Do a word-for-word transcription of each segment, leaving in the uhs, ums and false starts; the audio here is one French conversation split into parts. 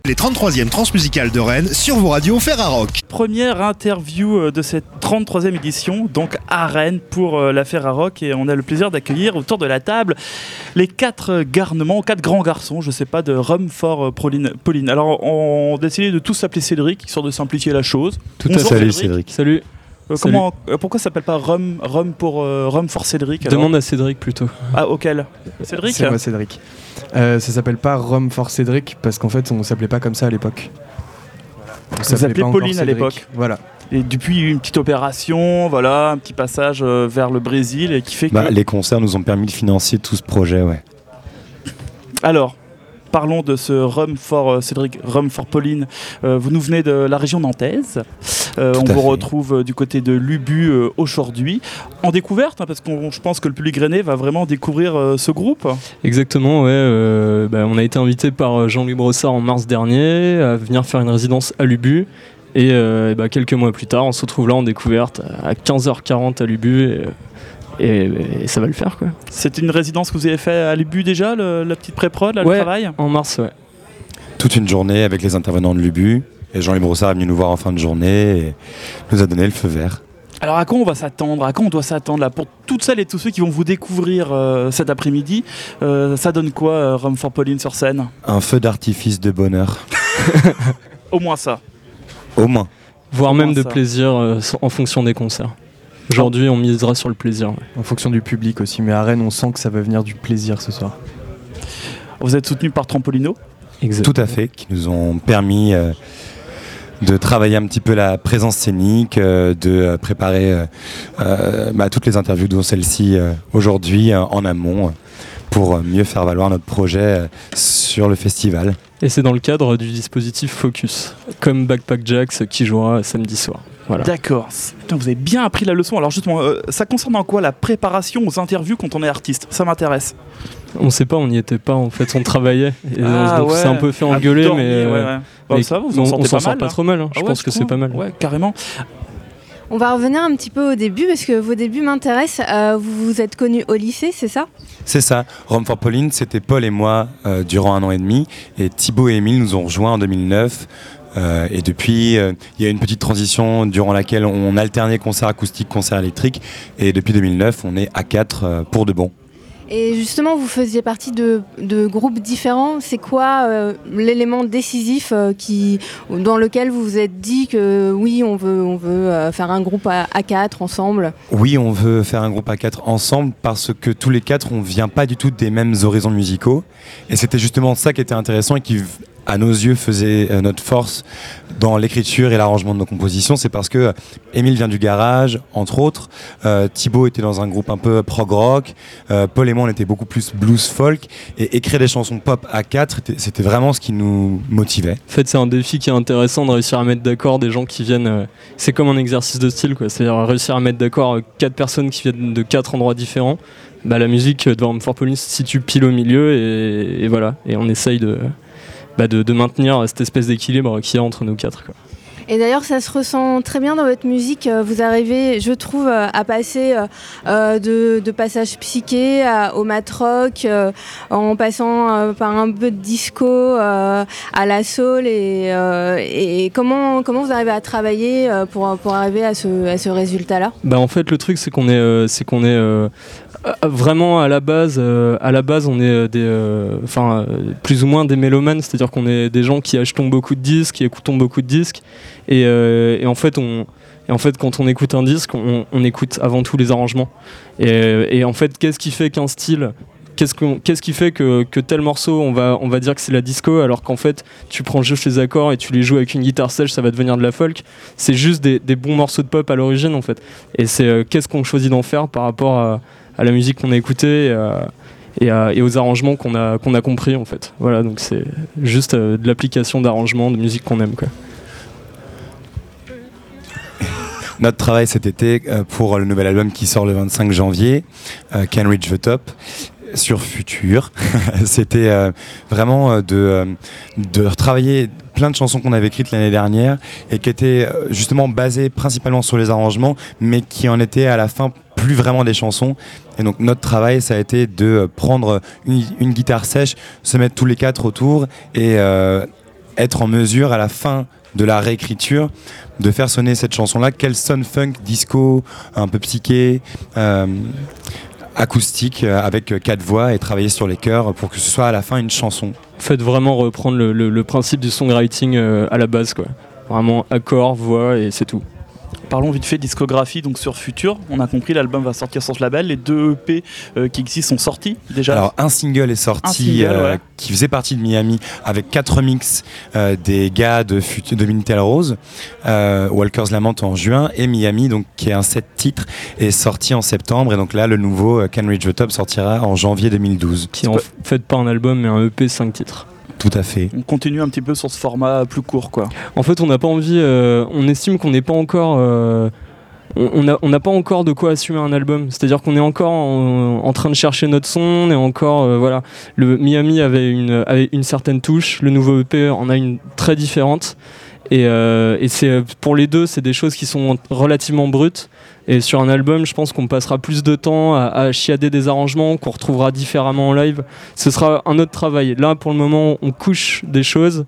Les trente-troisièmes Transmusicales de Rennes sur vos radios Ferrarock. Première interview de cette trente-troisième édition, donc à Rennes pour la Ferrarock, et on a le plaisir d'accueillir autour de la table les quatre garnements, quatre grands garçons, je sais pas, de Rhum for Pauline. Pauline. Alors on a décidé de tous s'appeler Cédric, histoire de simplifier la chose. Tout à fait. Salut Cédric. Salut. Euh, comment, euh, pourquoi ça s'appelle pas Rhum, Rhum pour euh, Rhum for Cédric alors? Demande à Cédric plutôt. Ah, auquel Cédric? C'est moi Cédric. Euh, ça s'appelle pas Rhum for Cédric parce qu'en fait on s'appelait pas comme ça à l'époque. On s'appelait Pauline à l'époque. Voilà. Et depuis une petite opération, voilà, un petit passage euh, vers le Brésil et qui fait que... Bah, les concerts nous ont permis de financer tout ce projet, ouais. Alors, parlons de ce Rhum for euh, Cédric, Rhum for Pauline. Euh, vous nous venez de la région nantaise. Euh, on vous fait. retrouve euh, du côté de l'Ubu euh, aujourd'hui. En découverte, hein, parce que je pense que le public rennais va vraiment découvrir euh, ce groupe. Exactement, ouais. Euh, bah, on a été invité par Jean-Louis Brossard en mars dernier à venir faire une résidence à l'Ubu. Et, euh, et bah, quelques mois plus tard, on se retrouve là en découverte à quinze heures quarante à l'Ubu. Et, Et, et ça va le faire, quoi. C'était une résidence que vous avez fait à l'Ubu déjà, le, la petite pré-prod, là, ouais, le travail en mars, ouais. Toute une journée avec les intervenants de l'Ubu. Et Jean-Louis Brossard est venu nous voir en fin de journée et nous a donné le feu vert. Alors à quoi on va s'attendre? À quoi on doit s'attendre là pour toutes celles et tous ceux qui vont vous découvrir euh, cet après-midi? euh, Ça donne quoi, euh, Rhum for Pauline sur scène? Un feu d'artifice de bonheur. Au moins ça. Au moins. Voire Au même moins de ça. plaisir euh, en fonction des concerts. Aujourd'hui, on misera sur le plaisir. Ouais. En fonction du public aussi, mais à Rennes, on sent que ça va venir du plaisir ce soir. Vous êtes soutenu par Trampolino? Exactement. Tout à fait, qui nous ont permis euh, de travailler un petit peu la présence scénique, euh, de euh, préparer euh, euh, bah, toutes les interviews, dont celle-ci euh, aujourd'hui euh, en amont, euh, pour mieux faire valoir notre projet euh, sur le festival. Et c'est dans le cadre du dispositif Focus, comme Backpack Jacks qui jouera samedi soir. Voilà. D'accord. Putain, vous avez bien appris la leçon. Alors justement, euh, ça concerne en quoi la préparation aux interviews quand on est artiste? Ça m'intéresse. On sait pas, on n'y était pas en fait, on travaillait. Et Ah, donc ouais. c'est un peu fait engueuler, Dormir, mais, ouais, euh, ouais. Bah, mais ça, vous on, en sortez on s'en pas sort mal, pas là. trop mal. Hein. Ah Je ouais, pense que c'est crois. pas mal. Ouais, carrément. On va revenir un petit peu au début parce que vos débuts m'intéressent. Euh, vous vous êtes connus au lycée, c'est ça? C'est ça. Rhum for Pauline, c'était Paul et moi euh, durant un an et demi. Et Thibaut et Émile nous ont rejoints en deux mille neuf. Euh, et depuis, il euh, y a eu une petite transition durant laquelle on alternait concert acoustique, concert électrique. Et depuis deux mille neuf, on est à quatre euh, pour de bon. Et justement, vous faisiez partie de, de groupes différents. C'est quoi euh, l'élément décisif euh, qui, dans lequel vous vous êtes dit que oui, on veut, on veut euh, faire un groupe à, à quatre ensemble? Oui, on veut faire un groupe à quatre ensemble parce que tous les quatre, on vient pas du tout des mêmes horizons musicaux. Et c'était justement ça qui était intéressant et qui, à nos yeux, faisait euh, notre force dans l'écriture et l'arrangement de nos compositions. C'est parce que euh, Émile vient du garage, entre autres. Euh, Thibaut était dans un groupe un peu prog rock. Euh, Paul et moi, on était beaucoup plus blues folk. Et écrire des chansons pop à quatre, c'était, c'était vraiment ce qui nous motivait. En fait, c'est un défi qui est intéressant de réussir à mettre d'accord des gens qui viennent. Euh, c'est comme un exercice de style, quoi. C'est-à-dire réussir à mettre d'accord euh, quatre personnes qui viennent de quatre endroits différents. Bah, la musique de Rhum for Pauline se situe pile au milieu et, et voilà. Et on essaye de. Bah de, de maintenir cette espèce d'équilibre qu'il y a entre nous quatre, quoi. Et d'ailleurs, ça se ressent très bien dans votre musique. Vous arrivez, je trouve, à passer euh, de, de passages psychés à, au mat rock, euh, en passant euh, par un peu de disco euh, à la soul. Et, euh, et comment, comment vous arrivez à travailler euh, pour, pour arriver à ce, à ce résultat-là? Bah en fait, le truc, c'est qu'on est, euh, c'est qu'on est euh, vraiment à la base, euh, à la base, on est des, enfin, euh, plus ou moins des mélomanes, c'est-à-dire qu'on est des gens qui achetons beaucoup de disques, qui écoutons beaucoup de disques. Et, euh, et, en fait, on, et en fait, quand on écoute un disque, on, on écoute avant tout les arrangements. Et, et en fait, qu'est-ce qui fait qu'un style, qu'est-ce, qu'on, qu'est-ce qui fait que, que tel morceau, on va, on va dire que c'est la disco, alors qu'en fait, tu prends juste les accords et tu les joues avec une guitare sèche, ça va devenir de la folk. C'est juste des, des bons morceaux de pop à l'origine, en fait. Et c'est euh, qu'est-ce qu'on choisit d'en faire par rapport à, à la musique qu'on a écoutée et, à, et, à, et aux arrangements qu'on a, qu'on a compris, en fait. Voilà, donc c'est juste euh, de l'application d'arrangements, de musique qu'on aime, quoi. Notre travail cet été euh, pour le nouvel album qui sort le vingt-cinq janvier, euh, Can Reach the Top, sur Future, c'était euh, vraiment euh, de, euh, de retravailler plein de chansons qu'on avait écrites l'année dernière et qui étaient euh, justement basées principalement sur les arrangements, mais qui en étaient à la fin plus vraiment des chansons. Et donc notre travail, ça a été de prendre une, une guitare sèche, se mettre tous les quatre autour et euh, être en mesure à la fin de la réécriture de faire sonner cette chanson-là, qu'elle sonne funk, disco, un peu psyché, euh, acoustique, euh, avec quatre voix et travailler sur les chœurs pour que ce soit à la fin une chanson. Faites vraiment reprendre le, le, le principe du songwriting euh, à la base, quoi. Vraiment accord, voix et c'est tout. Parlons vite fait discographie, donc sur Future, on a compris, l'album va sortir sur ce label. Les deux E P euh, qui existent sont sortis déjà. Alors un single est sorti single, euh, ouais. qui faisait partie de Miami avec quatre remixes euh, des gars de, Fut- de Minitel Rose, euh, Walker's Lament en juin, et Miami, donc qui est un sept titres, est sorti en septembre. Et donc là, le nouveau euh, Can Reach the Top sortira en janvier deux mille douze. Qui est en fait pas un album mais un E P cinq titres. Tout à fait. On continue un petit peu sur ce format plus court, quoi. En fait, on n'a pas envie, euh, on estime qu'on n'est pas encore, euh, on n'a on a pas encore de quoi assumer un album. C'est-à-dire qu'on est encore en, en train de chercher notre son, on est encore, euh, voilà. Le Miami avait une, avait une certaine touche, le nouveau E P en a une très différente. Et, euh, et c'est, pour les deux, c'est des choses qui sont relativement brutes. Et sur un album, je pense qu'on passera plus de temps à, à chiader des arrangements, qu'on retrouvera différemment en live. Ce sera un autre travail. Là, pour le moment, on couche des choses.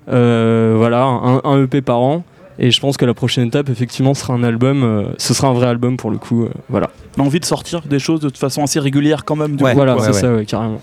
Euh, voilà, un, un E P par an. Et je pense que la prochaine étape, effectivement, sera un album. Euh, ce sera un vrai album pour le coup. Euh, voilà. On a envie de sortir des choses de façon assez régulière quand même. Du Ouais, coup, voilà, quoi. c'est ouais. ça, ouais, carrément.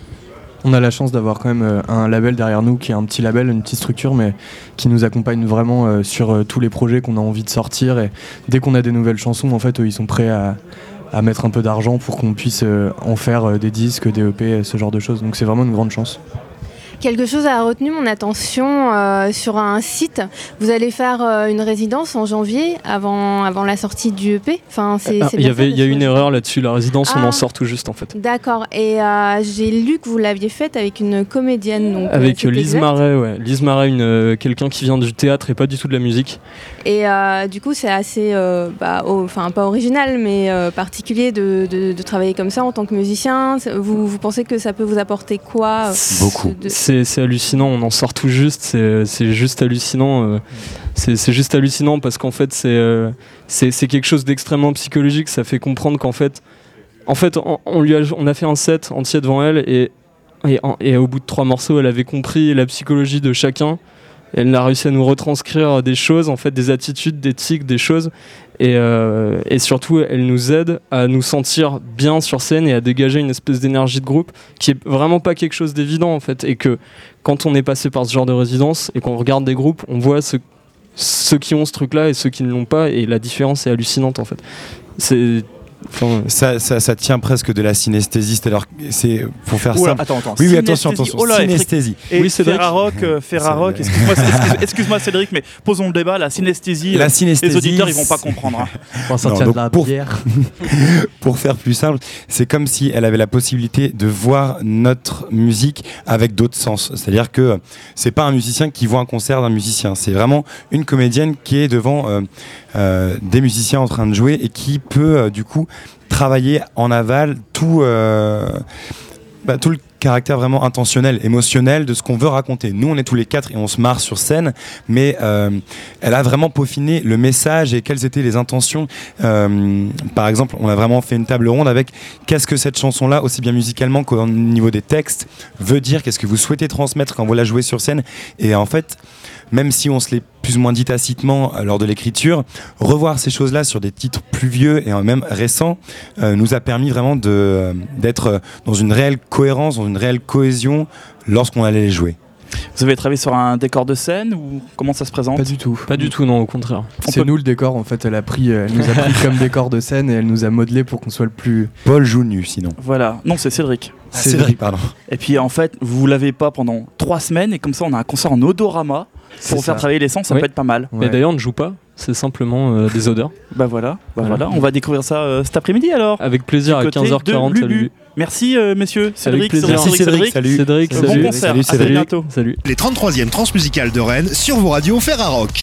On a la chance d'avoir quand même euh, un label derrière nous qui est un petit label, une petite structure, mais qui nous accompagne vraiment euh, sur euh, tous les projets qu'on a envie de sortir. Et dès qu'on a des nouvelles chansons, en fait, eux, ils sont prêts à, à mettre un peu d'argent pour qu'on puisse euh, en faire euh, des disques, des E P, ce genre de choses. Donc c'est vraiment une grande chance. Quelque chose a retenu mon attention euh, sur un site. Vous allez faire euh, une résidence en janvier avant, avant la sortie du E P. Enfin, c'est, Ah, c'est il y bien avait, ça, il y a parce une que- erreur là-dessus. La résidence, on Ah. en sort tout juste en fait. D'accord. Et euh, j'ai lu que vous l'aviez faite avec une comédienne. Donc, euh, Avec c'est Lise exact. Marais, ouais. Lise Marais, une, euh, quelqu'un qui vient du théâtre et pas du tout de la musique. Et euh, du coup, c'est assez, euh, bah, oh, enfin pas original, mais euh, particulier de, de, de travailler comme ça en tant que musicien. C'est- Vous, vous pensez que ça peut vous apporter quoi euh, Beaucoup. de- C'est, c'est hallucinant, on en sort tout juste, c'est, c'est juste hallucinant. euh, c'est, c'est juste hallucinant parce qu'en fait, c'est, euh, c'est, c'est quelque chose d'extrêmement psychologique. Ça fait comprendre qu'en fait, en fait on, on lui a, on a fait un set entier devant elle et, et, en- et au bout de trois morceaux, elle avait compris la psychologie de chacun. Elle a réussi à nous retranscrire des choses, en fait, des attitudes, des tics, des choses. Et, euh, et surtout, elle nous aide à nous sentir bien sur scène et à dégager une espèce d'énergie de groupe qui est vraiment pas quelque chose d'évident, en fait. Et que quand on est passé par ce genre de résidence et qu'on regarde des groupes, on voit ceux, ceux qui ont ce truc-là et ceux qui ne l'ont pas. Et la différence est hallucinante, en fait. C'est... Enfin, Ça, ça, ça tient presque de la synesthésie, c'est-à-dire que c'est pour faire Oula, simple. attends, attends. Oui, oui, attention, Synesthésie. attention. Oh là, synesthésie. Et Oui, Cédric. Ferrarock, euh, Ferrarock, C'est- excuse-moi, excuse- excuse-moi Cédric, mais posons le débat, la synesthésie, La euh, synesthésie. les auditeurs ils vont pas comprendre. hein. On va sortir Non, de la donc pour- bière. Pour faire plus simple, c'est comme si elle avait la possibilité de voir notre musique avec d'autres sens. C'est-à-dire que c'est pas un musicien qui voit un concert d'un musicien, c'est vraiment une comédienne qui est devant euh, euh, des musiciens en train de jouer et qui peut euh, du coup travailler en aval tout, euh, bah, tout le caractère vraiment intentionnel, émotionnel de ce qu'on veut raconter. Nous, on est tous les quatre et on se marre sur scène, mais euh, elle a vraiment peaufiné le message et quelles étaient les intentions. Euh, par exemple, on a vraiment fait une table ronde avec qu'est-ce que cette chanson-là, aussi bien musicalement qu'au niveau des textes, veut dire, qu'est-ce que vous souhaitez transmettre quand vous la jouez sur scène. Et en fait, même si on se l'est plus ou moins dit tacitement lors de l'écriture, revoir ces choses-là sur des titres plus vieux et même récents euh, nous a permis vraiment de, d'être dans une réelle cohérence, dans une réelle cohésion lorsqu'on allait les jouer. Vous avez travaillé sur un décor de scène ou comment ça se présente? Pas du tout. pas du tout, non, au contraire. C'est peut- nous le décor, en fait. Elle, a pris, euh, elle nous a pris comme décor de scène et elle nous a modelé pour qu'on soit le plus. Paul joue nu sinon. Voilà, non c'est Cédric. Ah, Cédric, pardon. Et puis en fait, vous l'avez pas pendant trois semaines et comme ça on a un concert en odorama C'est pour faire ça. travailler les sens, ça Oui. peut être pas mal. Ouais. Et d'ailleurs, on ne joue pas, c'est simplement euh, des odeurs. Bah voilà, bah Voilà. voilà, on va découvrir ça euh, cet après-midi alors. Avec plaisir, Du à côté quinze heures quarante, de salut. Lulu. Merci euh, messieurs, Cédric, plaisir. Cédric, Merci Cédric, salut. Cédric, Bon salut. concert, Salut, à très Cédric. bientôt. Salut. Les trente-troisièmes Transmusicales de Rennes sur vos radios Ferrarock.